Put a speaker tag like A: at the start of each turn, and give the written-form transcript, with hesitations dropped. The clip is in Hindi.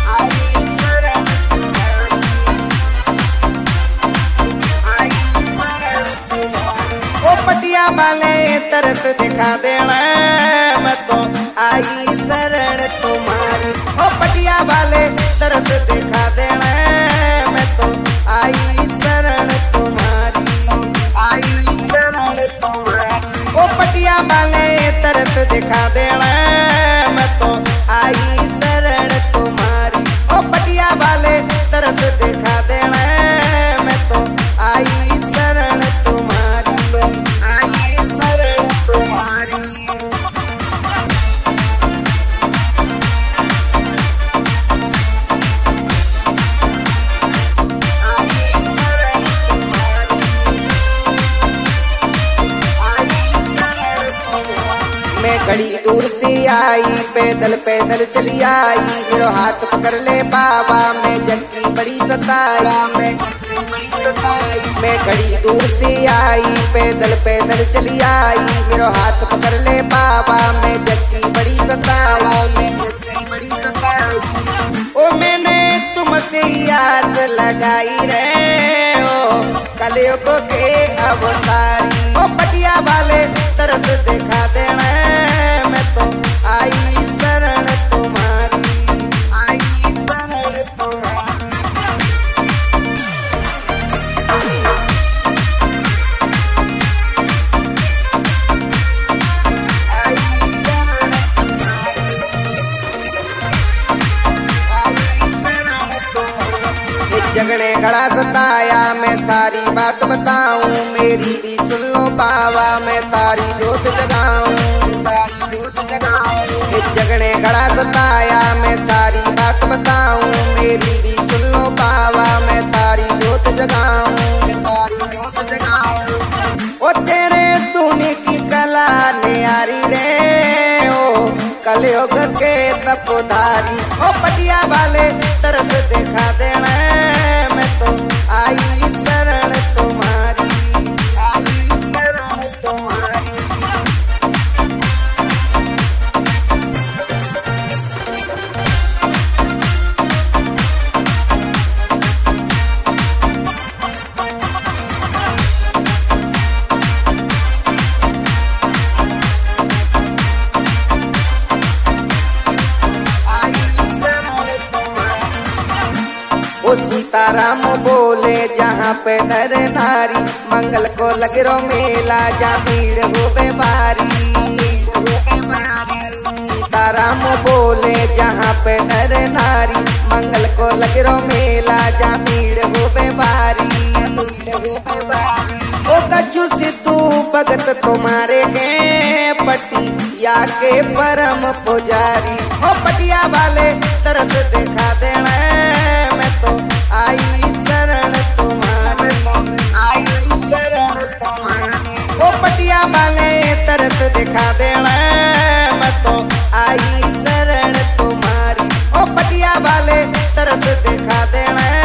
A: वाले तरस दिखा देना मैं तो आई शरण तुम्हारी। ओ पटिया वाले तरस दिखा देना मैं तो आई शरण तुम्हारी। आई शरण तुम्हारी। ओ पटिया वाले तरस दिखा देना मैं तो आई शरण तुम्हारी। ओ पटिया वाले तरस दिखा देना मैं तो आई शरण तुम्हारी। मैं घड़ी दूर से आई पैदल पैदल चली आई। मेरा हाथ पकड़ ले बाबा मैं जग की बड़ी सताई। मैं घड़ी दूर से आई पैदल पैदल चली आई। मेरा हाथ पकड़ ले बाबा मैं जग की बड़ी सताई। ओ मैंने तुमसे याद लगाई रे ओ कलयुग के अवतारी। ओ पटिया वाले तरस दिखा देना मैं तो आई शरण तुम्हारी। आई शरण तुम्हारी। झगड़े गड़ा सताया मैं सारी बात बताऊं। मेरी भी सुन लो बाबा मैं तारी जोत जगाऊं। झगड़े गड़ा सताया मैं सारी बात बताऊं। मेरी भी सुन लो बाबा मैं तारी जोत जगाऊं। ओ तेरे तूने की कला नियारी रे ओ कलयुग के तपधारी। ओ पटिया वाले तरफ दिखा देना मैं तो आई शरण तुम्हारी। आई शरण तुम्हारी। ओ सीताराम बोले जहाँ पे नर नारी मंगल को लगे रो मेला जहाँ भीड़ हो भारी। सीताराम बोले जहाँ पे नर नारी मंगल को लगे रो मेला जहाँ भीड़ हो भारी। ओ कछु सिद्धू भगत तुम्हारे के पटी या के परम पुजारी। ओ पटिया वाले तरफ दिखा देना मैं तो आई शरण तुम्हारी। आई शरण तुम्हारी। ओ पटिया वाले तरफ दिखा देना मैं तो आई शरण तुम्हारी। ओ पटिया वाले तरफ दिखा देना